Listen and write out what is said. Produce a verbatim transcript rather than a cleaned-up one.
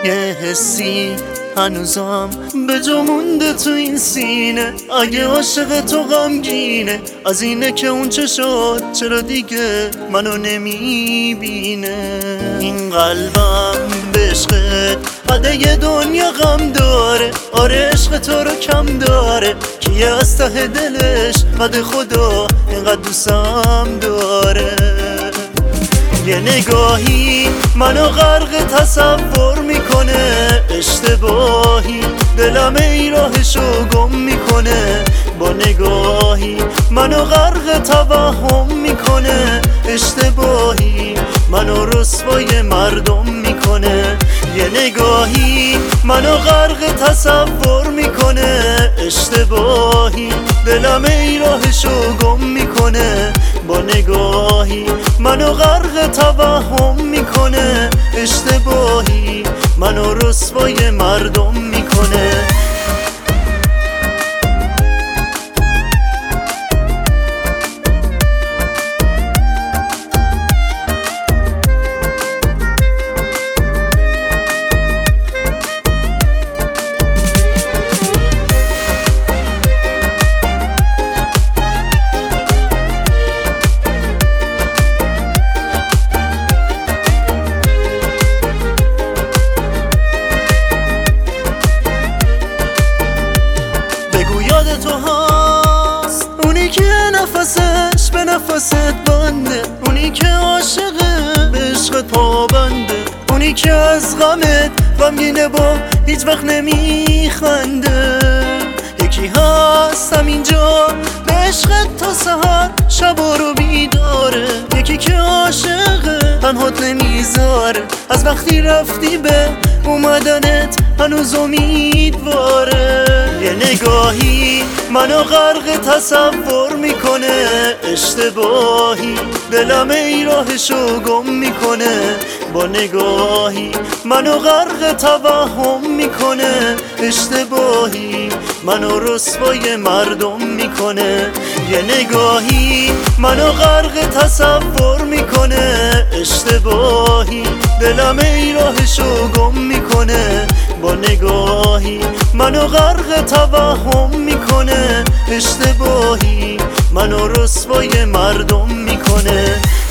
یه حسی هنوزم به جا مونده تو این سینه، اگه عاشق تو غمگینه از اینه که اون چه شد چرا دیگه منو نمیبینه. این قلبم به عشقت قده دنیا غم داره، آره عشق تو رو کم داره، کیه از ته دلش قد خدا اینقدر دوستم داره. یه نگاهی منو غرق تصور میکنه، اشتباهی دلم ای راهشو گم میکنه. با نگاهی منو غرق توهم میکنه، اشتباهی منو رسوای مردم میکنه. یه نگاهی منو غرق تصور میکنه، اشتباهی دلم ای راهشو گم میکنه. با نگاهی منو غرق توهم میکنه، اشتباهی منو رسوای مردم میکنه. یاد تو هست اونی که نفسش به نفست بنده، اونی که عاشقه به عشقت پابنده، اونی که از غمت غمگینه با هیچ وقت نمیخنده. یکی هست همینجا به عشقت تا سحر شبا رو بیداره، یکی که عاشقه تنهات نمیذاره، از وقتی رفتی به اومدنت هنوز امیدواره. یه نگاهی منو غرق تصور میکنه، اشتباهی دلم ای راهشو گم میکنه. با نگاهی منو غرق توهم میکنه، اشتباهی منو رسوای مردم میکنه. یه نگاهی منو غرق تصور میکنه، اشتباهی دلم ای راهشو گم میکنه. با نگاهی منو غرق توهم میکنه، اشتباهی منو رسوای مردم میکنه.